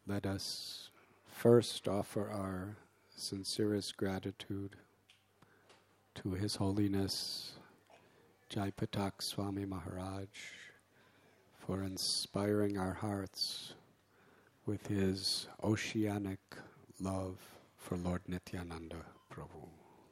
Let us first offer our sincerest gratitude to His Holiness Jaipatak Swami Maharaj for inspiring our hearts with his oceanic love for Lord Nityananda Prabhu.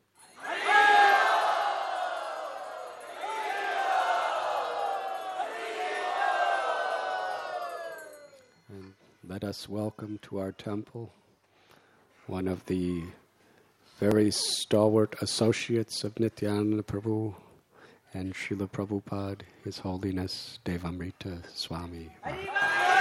And let us welcome to our temple one of the very stalwart associates of Nityananda Prabhu and Srila Prabhupada, His Holiness Devamrita Swami Maharaj.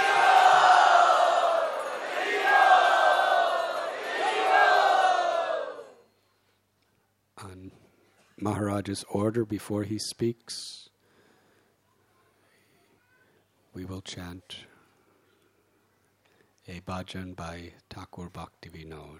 On Maharaj's order, before he speaks, we will chant a bhajan by Thakur Bhaktivinod.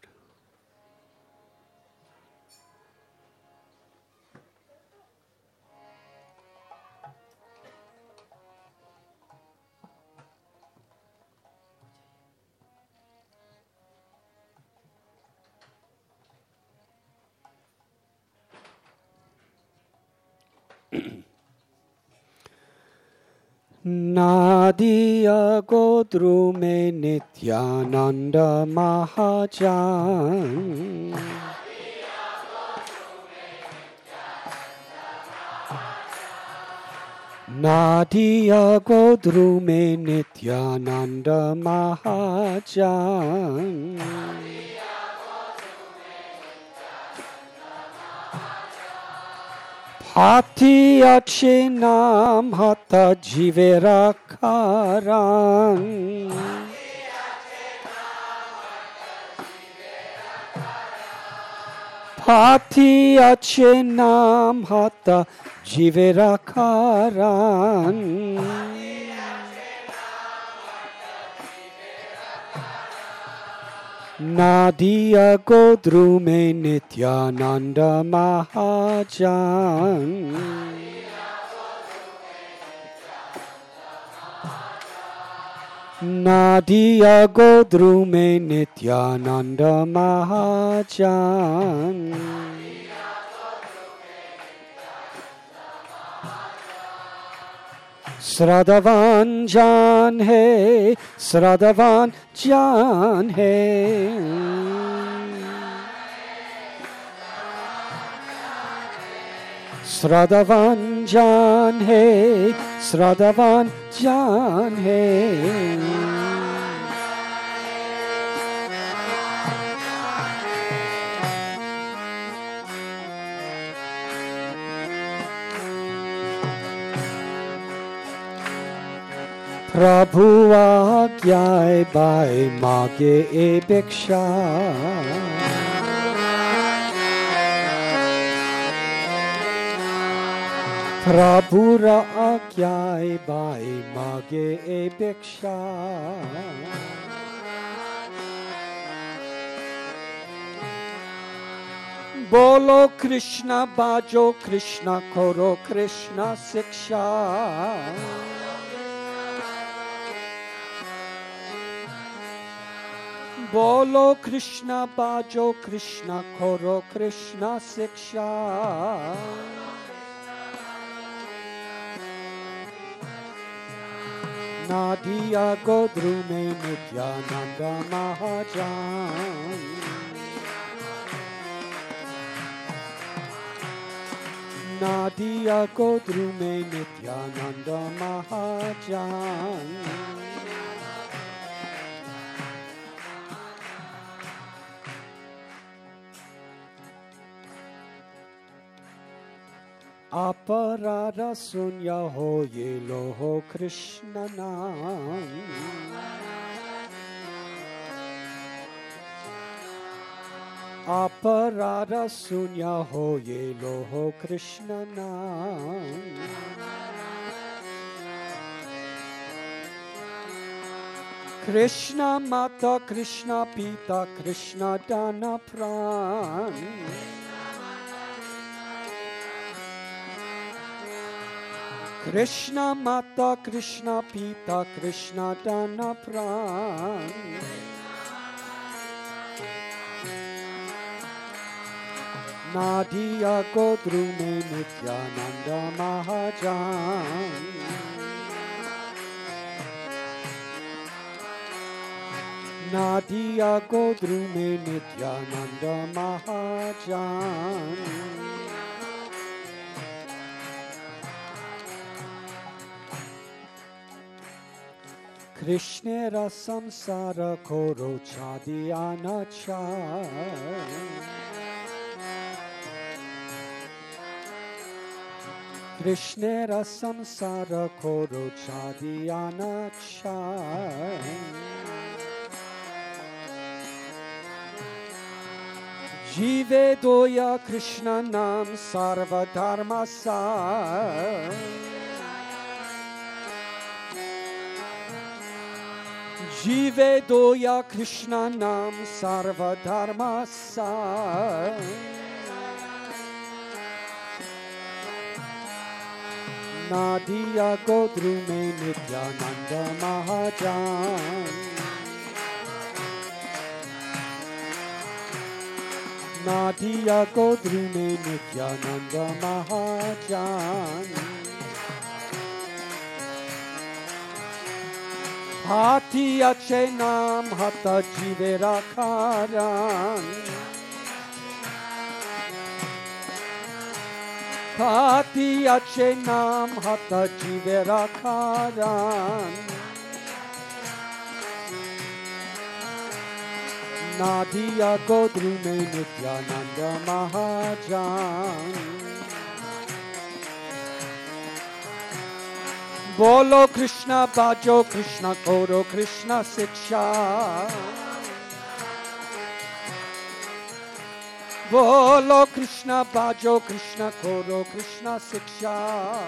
Nadia Godru me Nityananda Mahajan Nadia Godru me Nityananda Mahajan Hati ache nam hata jivera karan Hati ache nam hata jivera karan Nadia Godru me Nityananda Mahajan Nadia Godru me Nityananda Mahajan Sradavan Jan hai, Sradavan Jan hai. Sradavan Jan hai, Sradavan Jan hai. Prabhu aagyai bai mage e bhiksha Prabhu aagyai bai mage e bhiksha Bolo Krishna bajo Krishna koro Krishna siksha Bolo Krishna bajo Krishna koro Krishna siksha Nadia Godru me Nityananda Mahajan Nadia Godru me Nityananda Mahajan Aparara sunya ho ye loho Krishna naam Aparara sunya ho ye loho Krishna naam Krishna mata Krishna pita Krishna dana pran Krishna Mata, Krishna Pita, Krishna Dana Pran. Nadia Godrume Nityananda Mahajan. Nadia Godrume Nityananda Mahajan. Krishnera samsara koro chadiyana cha. Krishnera samsara koro chadiyana cha. Jive doya Krishna nam sarva dharma sa. Jive doya Krishna nam sarva dharma sa. Nadia Godrume Nityananda Mahajan. Nadia Godrume Nityananda Mahajan. Hati ache nam hata jive rakaran. Hati ache nam hata jive rakaran. Nadia Godrume Nityananda Mahajan. Bolo Krishna Bajo Krishna Koro Krishna Siksha. Bolo Krishna Bajo Krishna Koro Krishna Siksha.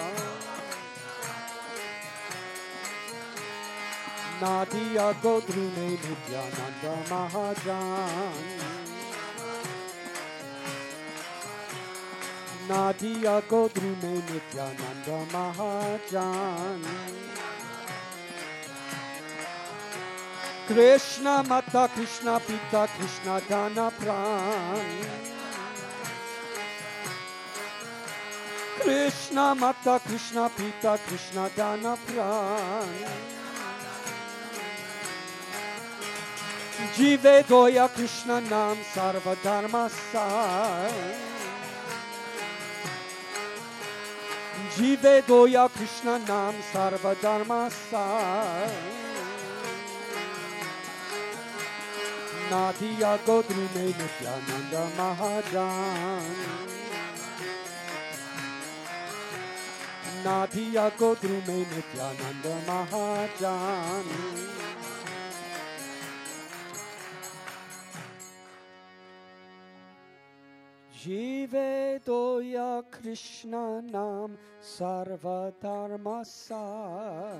Nadia Godrume Nityananda Mahajan. Nadia Godrume Nityananda Mahajan. Krishna Mata, Krishna Pita, Krishna Dana Pran. Krishna Mata, Krishna Pita, Krishna Dana Pran. Jive doya Krishna nam sarva dharma sa. Jive doya Krishna nam sarva dharma sa. Nadia Godrume Nityananda Mahajan. Nadia Godrume Nityananda Mahajan. Jive doya Krishna nam sarva dharma sa.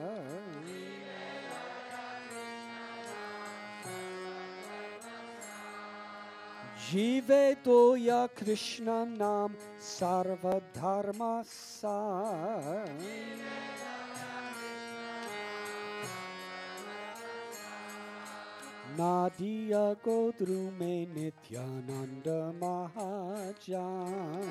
Jive doya Krishna nam sarva dharma sa. Nadia Godrume Nityananda Mahajan.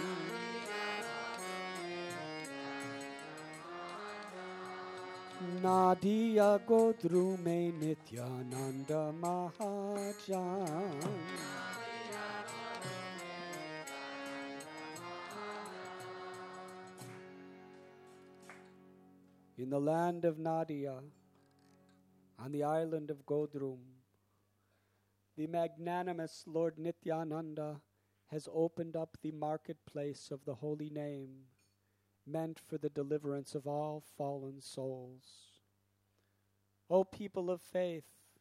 Nadia Godrume Nityananda Mahajan. In the land of Nadia, on the island of Godrum, the magnanimous Lord Nityananda has opened up the marketplace of the holy name, meant for the deliverance of all fallen souls. O people of faith,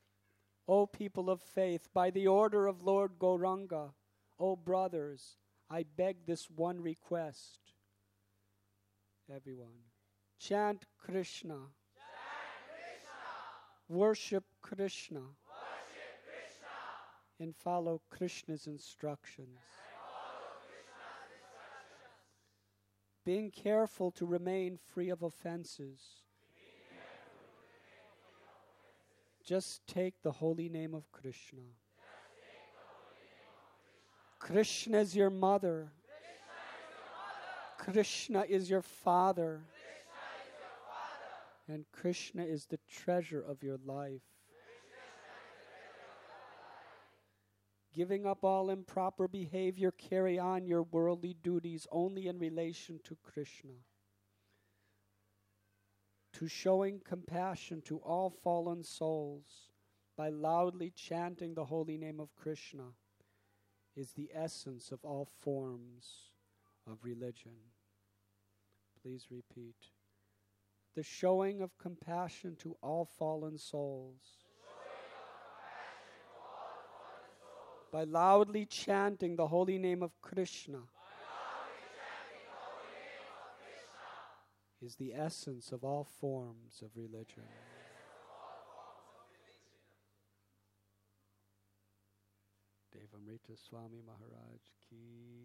by the order of Lord Gauranga, O brothers, I beg this one request. Everyone, chant Krishna. Worship Krishna. And follow Krishna's instructions. being careful to remain free of offenses. Just take the holy name of Krishna. Krishna is your mother. Krishna is your father. And Krishna is the treasure of your life. Giving up all improper behavior, carry on your worldly duties only in relation to Krishna. To showing compassion to all fallen souls by loudly chanting the holy name of Krishna is the essence of all forms of religion. Please repeat. The showing of compassion to all fallen souls by loudly chanting the holy name of Krishna is the essence of all forms of religion. Devamrita Swami Maharaj ki